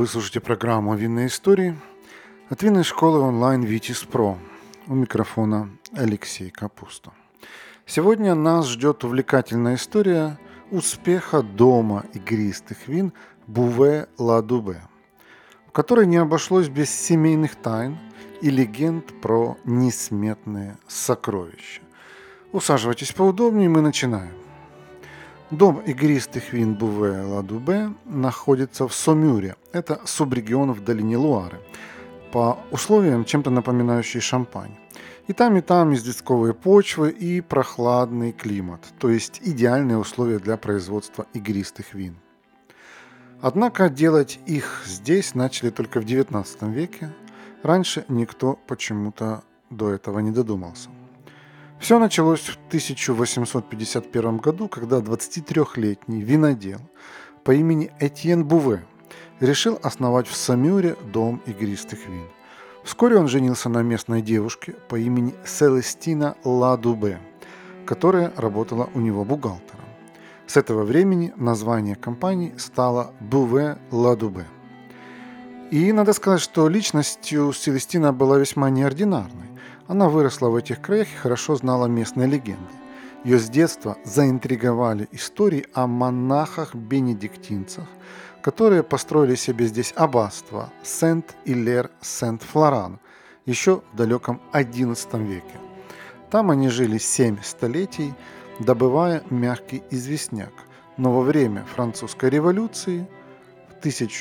слушаете программу «Винные истории» от винной школы онлайн «Витис Про». У микрофона Алексей Капуста. Сегодня нас ждет увлекательная история успеха дома игристых вин Буве Ла Дубе, в которой не обошлось без семейных тайн и легенд про несметные сокровища. Усаживайтесь поудобнее, мы начинаем. Дом игристых вин Буве Ла Дубе находится в Сомюре. Это субрегион в долине Луары, по условиям чем-то напоминающий Шампань. И там известковые почвы и прохладный климат, то есть идеальные условия для производства игристых вин. Однако делать их здесь начали только в XIX веке. Раньше никто почему-то до этого не додумался. Все началось в 1851 году, когда 23-летний винодел по имени Этьен Буве решил основать в Сомюре дом игристых вин. Вскоре он женился на местной девушке по имени Селестина Ла Дубе, которая работала у него бухгалтером. С этого времени название компании стало Буве Ла Дубе. И надо сказать, что личностью Селестина была весьма неординарной. Она выросла в этих краях и хорошо знала местные легенды. Ее с детства заинтриговали истории о монахах-бенедиктинцах, которые построили себе здесь аббатство Сент-Илер-Сент-Флоран еще в далеком XI веке. Там они жили 7 столетий, добывая мягкий известняк. Но во время французской революции в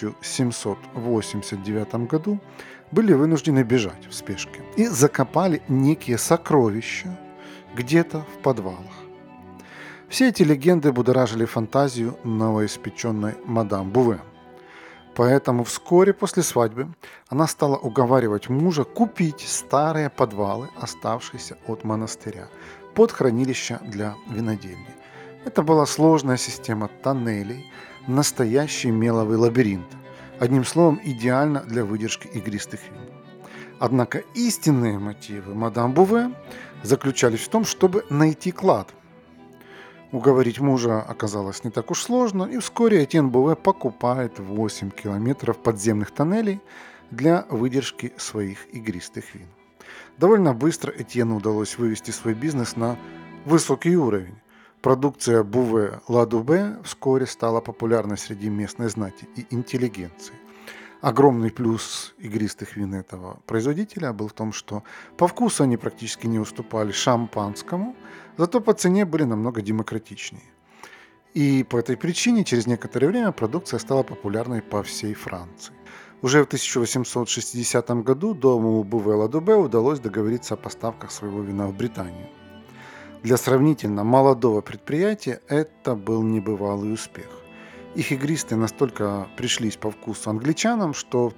1789 году были вынуждены бежать в спешке и закопали некие сокровища где-то в подвалах. Все эти легенды будоражили фантазию новоиспеченной мадам Буве. Поэтому вскоре после свадьбы она стала уговаривать мужа купить старые подвалы, оставшиеся от монастыря, под хранилище для винодельни. Это была сложная система тоннелей, настоящий меловый лабиринт. Одним словом, идеально для выдержки игристых вин. Однако истинные мотивы мадам Буве заключались в том, чтобы найти клад. Уговорить мужа оказалось не так уж сложно, и вскоре Этьен Буве покупает 8 километров подземных тоннелей для выдержки своих игристых вин. Довольно быстро Этьену удалось вывести свой бизнес на высокий уровень. Продукция Буве Ла Дубе вскоре стала популярной среди местной знати и интеллигенции. Огромный плюс игристых вин этого производителя был в том, что по вкусу они практически не уступали шампанскому, зато по цене были намного демократичнее. И по этой причине через некоторое время продукция стала популярной по всей Франции. Уже в 1860 году дому Буве Ла Дубе удалось договориться о поставках своего вина в Британию. Для сравнительно молодого предприятия это был небывалый успех. Их игристые настолько пришлись по вкусу англичанам, что в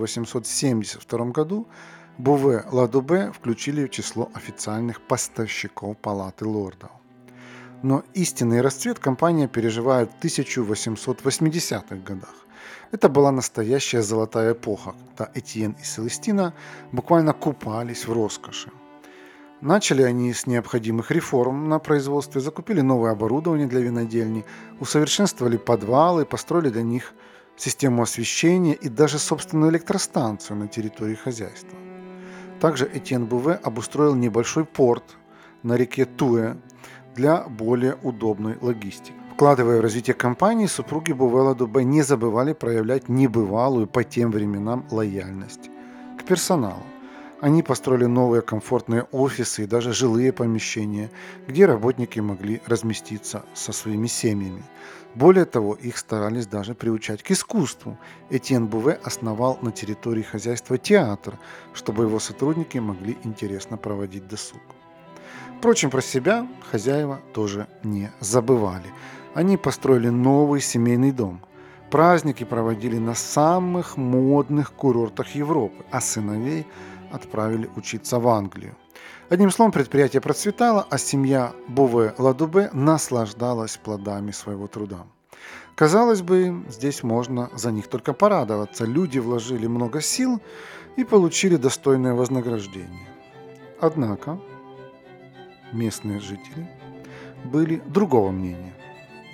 1872 году Буве Ла Дубе включили в число официальных поставщиков Палаты лордов. Но истинный расцвет компания переживает в 1880-х годах. Это была настоящая золотая эпоха, когда Этьен и Селестина буквально купались в роскоши. Начали они с необходимых реформ на производстве, закупили новое оборудование для винодельни, усовершенствовали подвалы, построили для них систему освещения и даже собственную электростанцию на территории хозяйства. Также Этьен Буве обустроил небольшой порт на реке Туэ для более удобной логистики. Вкладывая в развитие компании, супруги Буве Ла Дубе не забывали проявлять небывалую по тем временам лояльность к персоналу. Они построили новые комфортные офисы и даже жилые помещения, где работники могли разместиться со своими семьями. Более того, их старались даже приучать к искусству. Этьен Буве основал на территории хозяйства театр, чтобы его сотрудники могли интересно проводить досуг. Впрочем, про себя хозяева тоже не забывали. Они построили новый семейный дом. Праздники проводили на самых модных курортах Европы, а сыновей отправили учиться в Англию. Одним словом, предприятие процветало, а семья Буве Ла Дубе наслаждалась плодами своего труда. Казалось бы, здесь можно за них только порадоваться. Люди вложили много сил и получили достойное вознаграждение. Однако местные жители были другого мнения.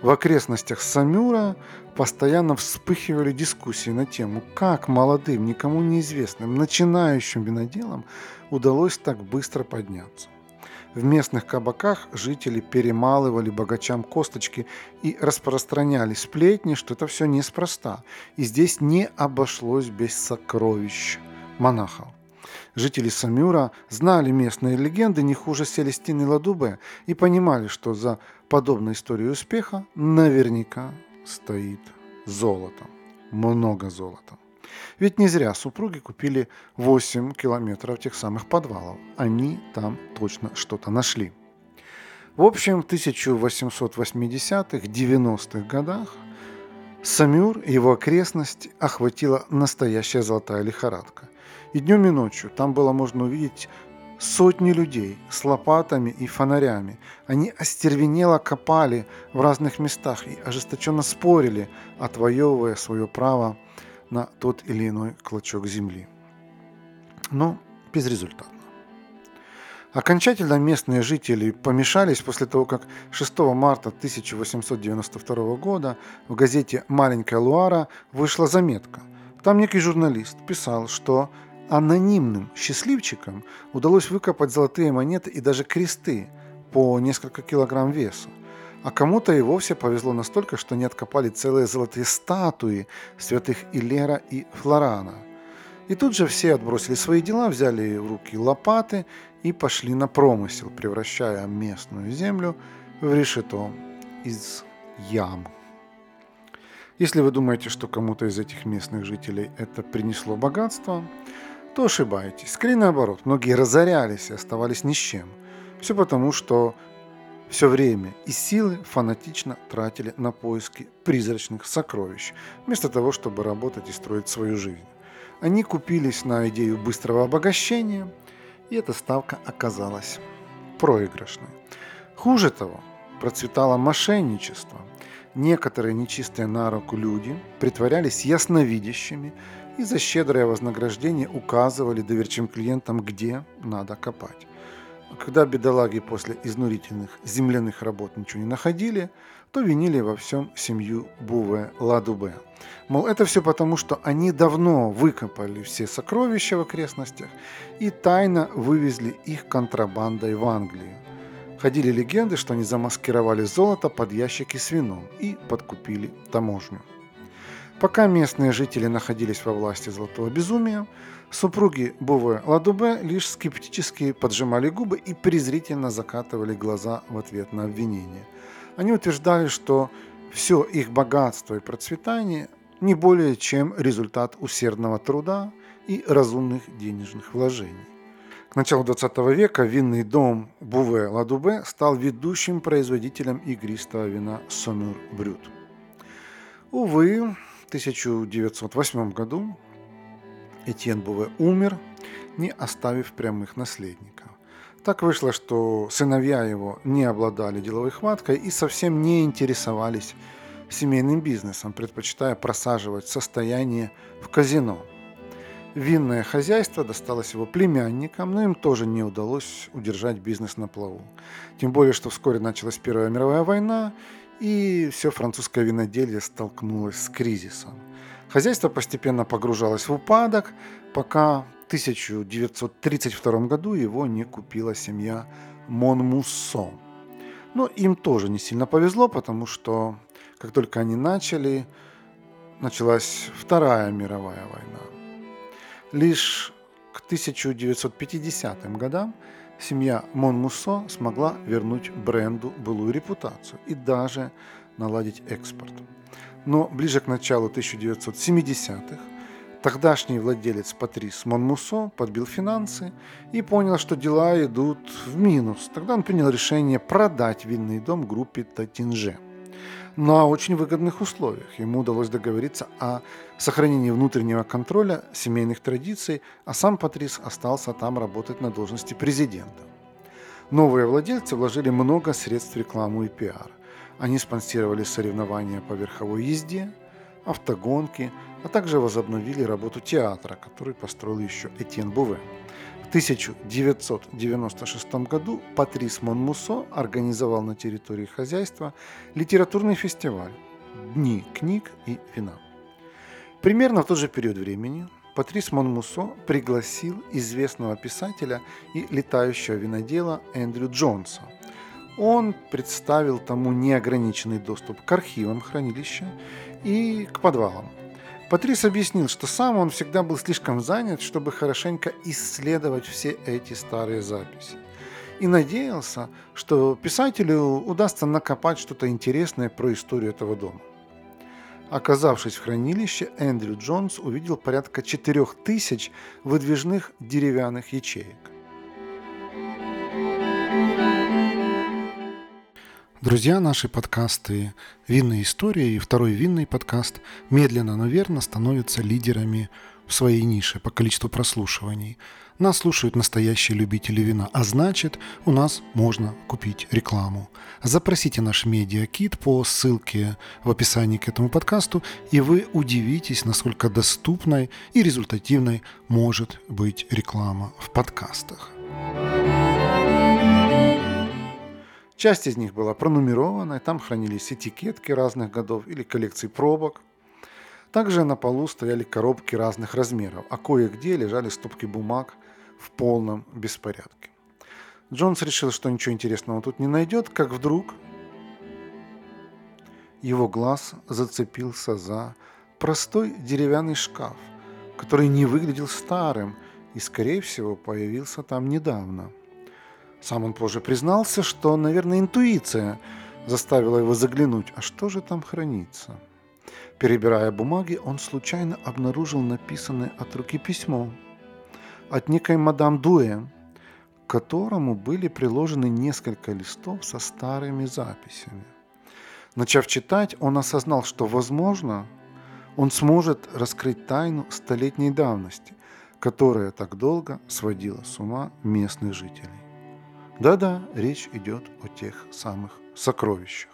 В окрестностях Самюра постоянно вспыхивали дискуссии на тему, как молодым, никому неизвестным, начинающим виноделам удалось так быстро подняться. В местных кабаках жители перемалывали богачам косточки и распространяли сплетни, что это все неспроста, и здесь не обошлось без сокровищ монахов. Жители Самюра знали местные легенды не хуже Селестины Ладубе и понимали, что за подобной историей успеха наверняка стоит золото. Много золота. Ведь не зря супруги купили 8 километров тех самых подвалов. Они там точно что-то нашли. В общем, в 1880-х, 90-х годах Самюр и его окрестности охватила настоящая золотая лихорадка. И днем и ночью там было можно увидеть сотни людей с лопатами и фонарями. Они остервенело копали в разных местах и ожесточенно спорили, отвоевывая свое право на тот или иной клочок земли. Но безрезультатно. Окончательно местные жители помешались после того, как 6 марта 1892 года в газете «Маленькая Луара» вышла заметка. Там некий журналист писал, что анонимным счастливчикам удалось выкопать золотые монеты и даже кресты по несколько килограмм веса. А кому-то и вовсе повезло настолько, что они откопали целые золотые статуи святых Илера и Флорана. И тут же все отбросили свои дела, взяли в руки лопаты и пошли на промысел, превращая местную землю в решето из ям. Если вы думаете, что кому-то из этих местных жителей это принесло богатство, то ошибаетесь. Скорее наоборот, многие разорялись и оставались ни с чем. Все потому, что все время и силы фанатично тратили на поиски призрачных сокровищ, вместо того, чтобы работать и строить свою жизнь. Они купились на идею быстрого обогащения, и эта ставка оказалась проигрышной. Хуже того, процветало мошенничество. Некоторые нечистые на руку люди притворялись ясновидящими и за щедрое вознаграждение указывали доверчивым клиентам, где надо копать. Когда бедолаги после изнурительных земляных работ ничего не находили, то винили во всем семью Буве-Ладубе. Мол, это все потому, что они давно выкопали все сокровища в окрестностях и тайно вывезли их контрабандой в Англию. Ходили легенды, что они замаскировали золото под ящики с вином и подкупили таможню. Пока местные жители находились во власти золотого безумия, супруги Буве-Ладубе лишь скептически поджимали губы и презрительно закатывали глаза в ответ на обвинения. Они утверждали, что все их богатство и процветание не более чем результат усердного труда и разумных денежных вложений. К началу XX века винный дом Буве-Ладубе стал ведущим производителем игристого вина Sommer Brut. Увы, в 1908 году Этьен Буве умер, не оставив прямых наследников. Так вышло, что сыновья его не обладали деловой хваткой и совсем не интересовались семейным бизнесом, предпочитая просаживать состояние в казино. Винное хозяйство досталось его племянникам, но им тоже не удалось удержать бизнес на плаву. Тем более, что вскоре началась Первая мировая война, и все французское виноделье столкнулось с кризисом. Хозяйство постепенно погружалось в упадок, пока в 1932 году его не купила семья Монмуссо. Но им тоже не сильно повезло, потому что как только они началась Вторая мировая война. Лишь к 1950 годам семья Монмуссо смогла вернуть бренду былую репутацию и даже наладить экспорт. Но ближе к началу 1970-х тогдашний владелец Патрис Монмуссо подбил финансы и понял, что дела идут в минус. Тогда он принял решение продать винный дом группе Татинже. На очень выгодных условиях. Ему удалось договориться о сохранении внутреннего контроля семейных традиций, а сам Патрис остался там работать на должности президента. Новые владельцы вложили много средств в рекламу и пиар. Они спонсировали соревнования по верховой езде, автогонки, а также возобновили работу театра, который построил еще Этьен Буве. В 1996 году Патрис Монмуссо организовал на территории хозяйства литературный фестиваль «Дни книг и вина». Примерно в тот же период времени Патрис Монмуссо пригласил известного писателя и летающего винодела Эндрю Джонса. Он представил тому неограниченный доступ к архивам хранилища и к подвалам. Патрис объяснил, что сам он всегда был слишком занят, чтобы хорошенько исследовать все эти старые записи. И надеялся, что писателю удастся накопать что-то интересное про историю этого дома. Оказавшись в хранилище, Эндрю Джонс увидел порядка 4000 выдвижных деревянных ячеек. Друзья, наши подкасты «Винные истории» и второй винный подкаст медленно, но верно становятся лидерами в своей нише по количеству прослушиваний. Нас слушают настоящие любители вина, а значит, у нас можно купить рекламу. Запросите наш медиакит по ссылке в описании к этому подкасту, и вы удивитесь, насколько доступной и результативной может быть реклама в подкастах. Часть из них была пронумерована, там хранились этикетки разных годов или коллекции пробок. Также на полу стояли коробки разных размеров, а кое-где лежали стопки бумаг в полном беспорядке. Джонс решил, что ничего интересного тут не найдет, как вдруг его глаз зацепился за простой деревянный шкаф, который не выглядел старым и, скорее всего, появился там недавно. Сам он позже признался, что, наверное, интуиция заставила его заглянуть, а что же там хранится. Перебирая бумаги, он случайно обнаружил написанное от руки письмо от некой мадам Дуэ, к которому были приложены несколько листов со старыми записями. Начав читать, он осознал, что, возможно, он сможет раскрыть тайну столетней давности, которая так долго сводила с ума местных жителей. Да-да, речь идет о тех самых сокровищах.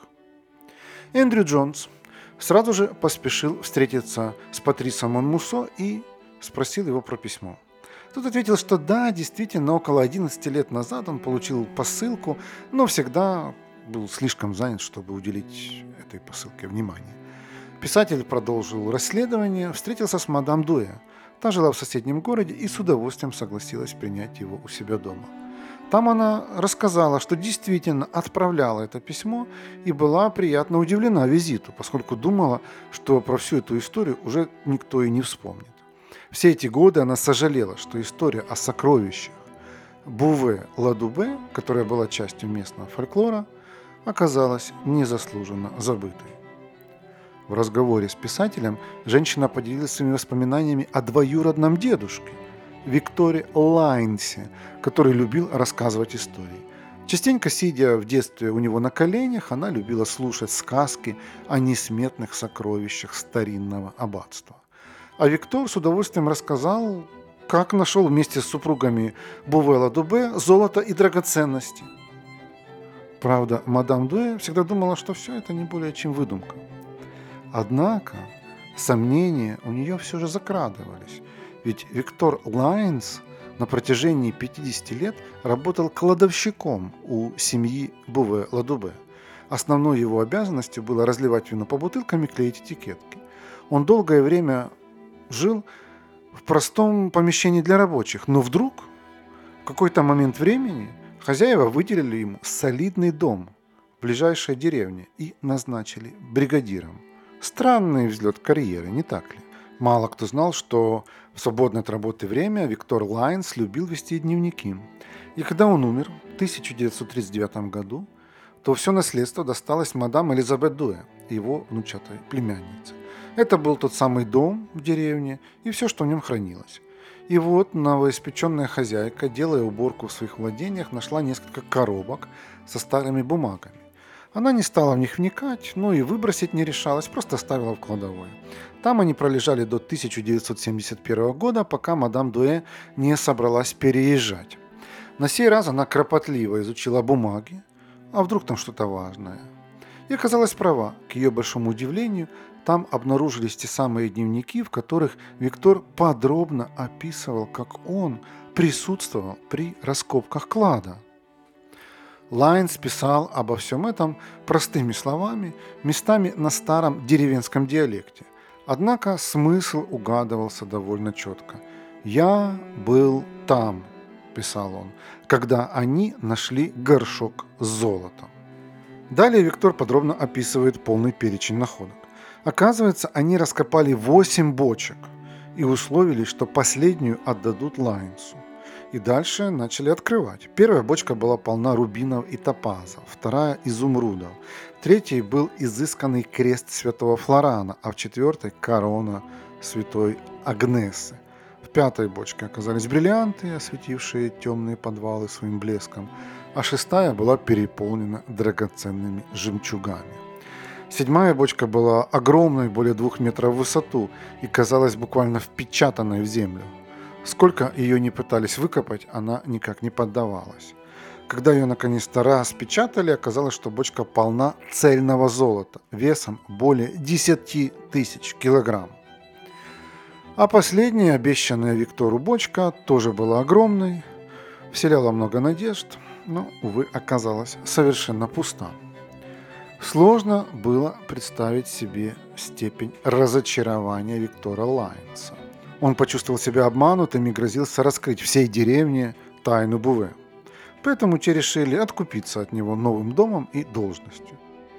Эндрю Джонс сразу же поспешил встретиться с Патрисом Монмуссо и спросил его про письмо. Тот ответил, что да, действительно, около 11 лет назад он получил посылку, но всегда был слишком занят, чтобы уделить этой посылке внимание. Писатель продолжил расследование, встретился с мадам Дуэ. Та жила в соседнем городе и с удовольствием согласилась принять его у себя дома. Там она рассказала, что действительно отправляла это письмо и была приятно удивлена визиту, поскольку думала, что про всю эту историю уже никто и не вспомнит. Все эти годы она сожалела, что история о сокровищах Буве-Ладубе, которая была частью местного фольклора, оказалась незаслуженно забытой. В разговоре с писателем женщина поделилась своими воспоминаниями о двоюродном дедушке Викторе Лайнсе, который любил рассказывать истории. Частенько, сидя в детстве у него на коленях, она любила слушать сказки о несметных сокровищах старинного аббатства. А Виктор с удовольствием рассказал, как нашел вместе с супругами Буве-Ладубе золото и драгоценности. Правда, мадам Дуэ всегда думала, что все это не более чем выдумка. Однако сомнения у нее все же закрадывались, ведь Виктор Лайнс на протяжении 50 лет работал кладовщиком у семьи Буве-Ладубе. Основной его обязанностью было разливать вино по бутылкам и клеить этикетки. Он долгое время жил в простом помещении для рабочих, но вдруг, в какой-то момент времени, хозяева выделили ему солидный дом в ближайшей деревне и назначили бригадиром. Странный взлет карьеры, не так ли? Мало кто знал, что в свободное от работы время Виктор Лайнс любил вести дневники. И когда он умер в 1939 году, то все наследство досталось мадам Элизабет Дуэ, его внучатой племяннице. Это был тот самый дом в деревне и все, что в нем хранилось. И вот новоиспеченная хозяйка, делая уборку в своих владениях, нашла несколько коробок со старыми бумагами. Она не стала в них вникать, но и выбросить не решалась, просто оставила в кладовой. Там они пролежали до 1971 года, пока мадам Дуэ не собралась переезжать. На сей раз она кропотливо изучила бумаги, а вдруг там что-то важное. И оказалась права. К ее большому удивлению, там обнаружились те самые дневники, в которых Виктор подробно описывал, как он присутствовал при раскопках клада. Лайнс писал обо всем этом простыми словами, местами на старом деревенском диалекте. Однако смысл угадывался довольно четко. «Я был там», – писал он, – «когда они нашли горшок с золотом». Далее Виктор подробно описывает полный перечень находок. Оказывается, они раскопали 8 бочек и условились, что последнюю отдадут Лайнсу. И дальше начали открывать. Первая бочка была полна рубинов и топазов, вторая – изумрудов, третьей был изысканный крест святого Флорана, а в четвертой – корона святой Агнесы. В пятой бочке оказались бриллианты, осветившие темные подвалы своим блеском, а шестая была переполнена драгоценными жемчугами. Седьмая бочка была огромной, более 2 метров в высоту, и казалась буквально впечатанной в землю. Сколько ее не пытались выкопать, она никак не поддавалась. Когда ее наконец-то распечатали, оказалось, что бочка полна цельного золота, весом более 10 тысяч килограмм. А последняя, обещанная Виктору бочка, тоже была огромной, вселяла много надежд, но, увы, оказалась совершенно пуста. Сложно было представить себе степень разочарования Виктора Лайнса. Он почувствовал себя обманутым и грозился раскрыть всей деревне тайну Буве. Поэтому те решили откупиться от него новым домом и должностью.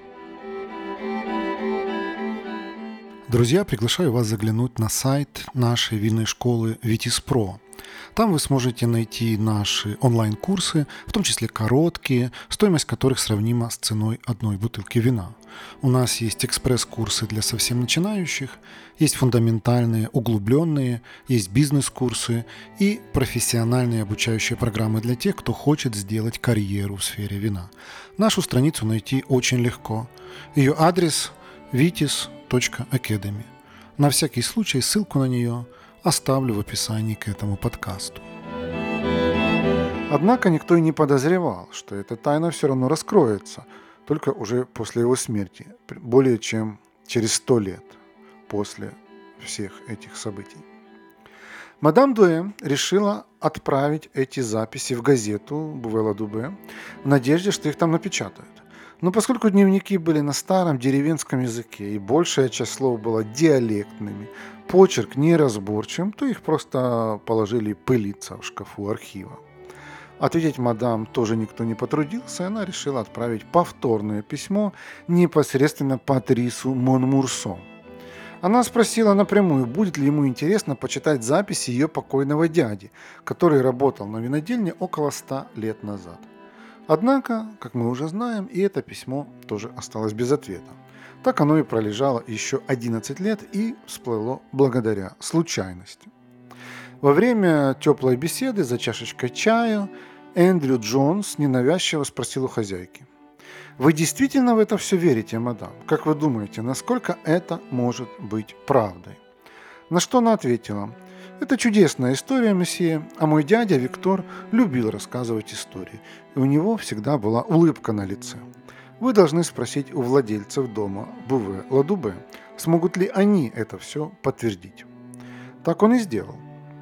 Друзья, приглашаю вас заглянуть на сайт нашей винной школы Vitis.Pro. Там вы сможете найти наши онлайн-курсы, в том числе короткие, стоимость которых сравнима с ценой одной бутылки вина. У нас есть экспресс-курсы для совсем начинающих, есть фундаментальные, углубленные, есть бизнес-курсы и профессиональные обучающие программы для тех, кто хочет сделать карьеру в сфере вина. Нашу страницу найти очень легко. Ее адрес vitis.academy. На всякий случай ссылку на нее оставлю в описании к этому подкасту. Однако никто и не подозревал, что эта тайна все равно раскроется, только уже после его смерти, более чем через 100 лет после всех этих событий. Мадам Дуэ решила отправить эти записи в газету Буве Ладубе в надежде, что их там напечатают. Но поскольку дневники были на старом деревенском языке и большая часть слов была диалектными, почерк неразборчивым, то их просто положили пылиться в шкафу архива. Ответить мадам тоже никто не потрудился, и она решила отправить повторное письмо непосредственно Патрису Монмурсо. Она спросила напрямую, будет ли ему интересно почитать записи ее покойного дяди, который работал на винодельне около 100 лет назад. Однако, как мы уже знаем, и это письмо тоже осталось без ответа. Так оно и пролежало еще 11 лет и всплыло благодаря случайности. Во время теплой беседы за чашечкой чая Эндрю Джонс ненавязчиво спросил у хозяйки: «Вы действительно в это все верите, мадам? Как вы думаете, насколько это может быть правдой?» На что она ответила: «Это чудесная история, месье, а мой дядя Виктор любил рассказывать истории, и у него всегда была улыбка на лице. Вы должны спросить у владельцев дома Буве Ладубе, смогут ли они это все подтвердить». Так он и сделал.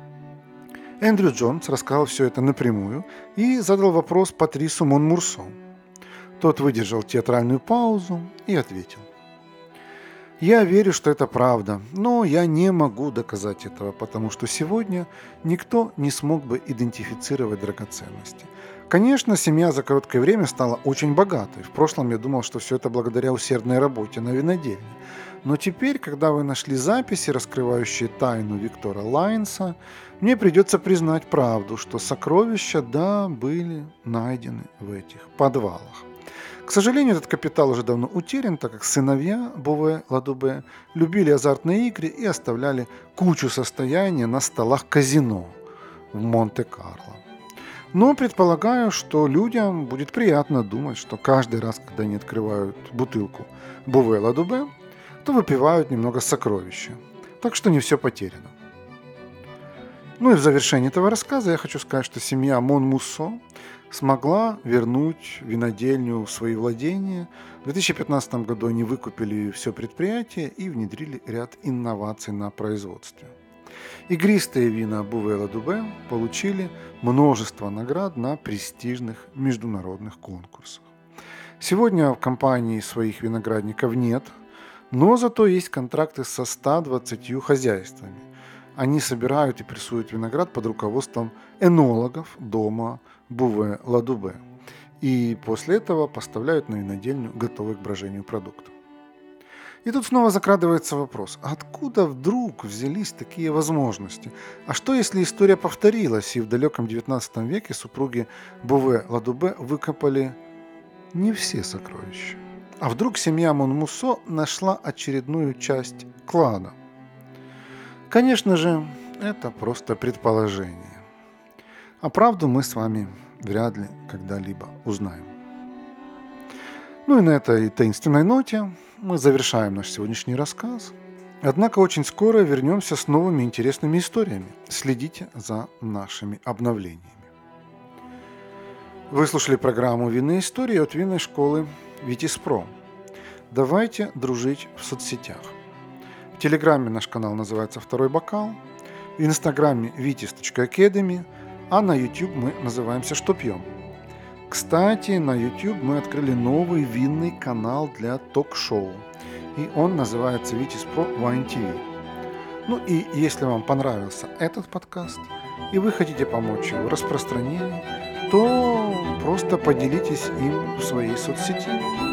Эндрю Джонс рассказал все это напрямую и задал вопрос Патрису Монмурсо. Тот выдержал театральную паузу и ответил: «Я верю, что это правда, но я не могу доказать этого, потому что сегодня никто не смог бы идентифицировать драгоценности. Конечно, семья за короткое время стала очень богатой. В прошлом я думал, что все это благодаря усердной работе на винодельне. Но теперь, когда вы нашли записи, раскрывающие тайну Виктора Лайнса, мне придется признать правду, что сокровища, да, были найдены в этих подвалах. К сожалению, этот капитал уже давно утерян, так как сыновья Буве Ладубе любили азартные игры и оставляли кучу состояния на столах казино в Монте-Карло. Но предполагаю, что людям будет приятно думать, что каждый раз, когда они открывают бутылку Буве Ладубе, то выпивают немного сокровища. Так что не все потеряно. Ну и в завершении этого рассказа я хочу сказать, что семья Монмуссо смогла вернуть винодельню в свои владения. В 2015 году они выкупили все предприятие и внедрили ряд инноваций на производстве. Игристые вина Буве-Ладубе получили множество наград на престижных международных конкурсах. Сегодня в компании своих виноградников нет, но зато есть контракты со 120 хозяйствами. Они собирают и прессуют виноград под руководством энологов дома Буве-Ладубе. И после этого поставляют на винодельню готовый к брожению продукт. И тут снова закрадывается вопрос, а откуда вдруг взялись такие возможности? А что если история повторилась, и в далеком 19 веке супруги Буве-Ладубе выкопали не все сокровища? А вдруг семья Монмуссо нашла очередную часть клада? Конечно же, это просто предположение. А правду мы с вами вряд ли когда-либо узнаем. Ну и на этой таинственной ноте мы завершаем наш сегодняшний рассказ. Однако очень скоро вернемся с новыми интересными историями. Следите за нашими обновлениями. Вы слушали программу «Винные истории» от винной школы Витис.Про. Давайте дружить в соцсетях. В Телеграме наш канал называется «Второй бокал», в Инстаграме vitis.academy, а на YouTube мы называемся «Что пьем?». Кстати, на YouTube мы открыли новый винный канал для ток-шоу, и он называется Витис.Про Wine TV. Ну и если вам понравился этот подкаст, и вы хотите помочь его распространению, то просто поделитесь им в своей соцсети.